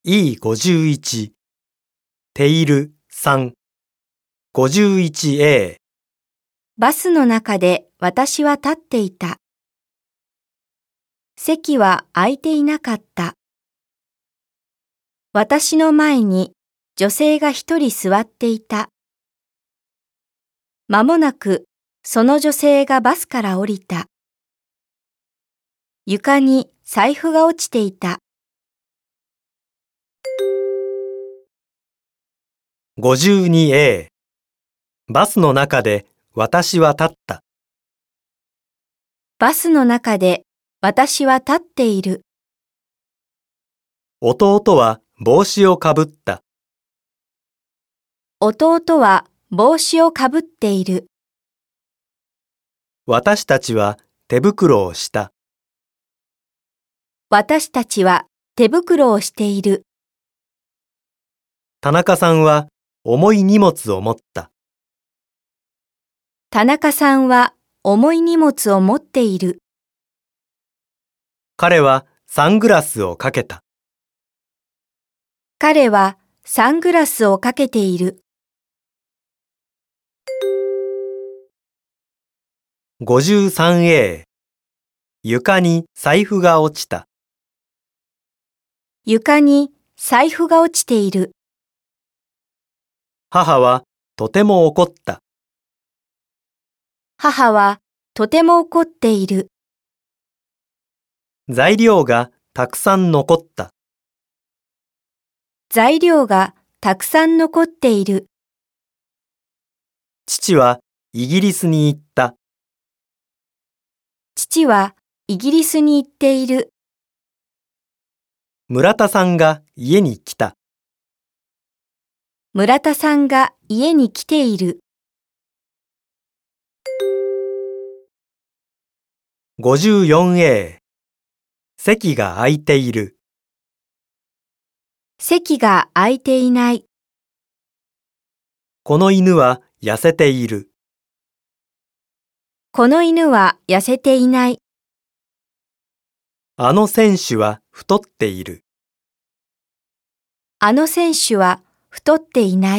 E51 テイル3 51A バスの中で私は立っていた。席は空いていなかった。私の前に女性が一人座っていた。まもなくその女性がバスから降りた。床に財布が落ちていた。 52A バスの中で私は立った。 バスの中で私は立っている。 弟は帽子をかぶった。 弟は帽子をかぶっている。 私たちは手袋をした。 私たちは手袋をしている。 田中さんは重い荷物を持った。 田中さんは重い荷物を持っている。 彼はサングラスをかけた。 彼はサングラスをかけている。 53A 床に財布が落ちた。 床に財布が落ちている。 母はとても怒った。 母はとても怒っている。 材料がたくさん残った。 材料がたくさん残っている。 父はイギリスに行った。 父はイギリスに行っている。 村田さんが家に来た。 村田さんが家に来ている。 54A 席が空いている。 席が空いていない。 この犬は痩せている。 この犬は痩せていない。 あの選手は太っている。 あの選手は太っていない。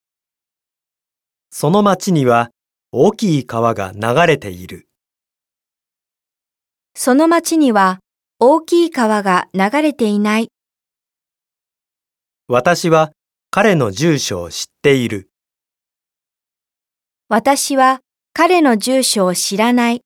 その町には大きい川が流れている。 その町には大きい川が流れていない。 私は彼の住所を知っている。 私は彼の住所を知らない。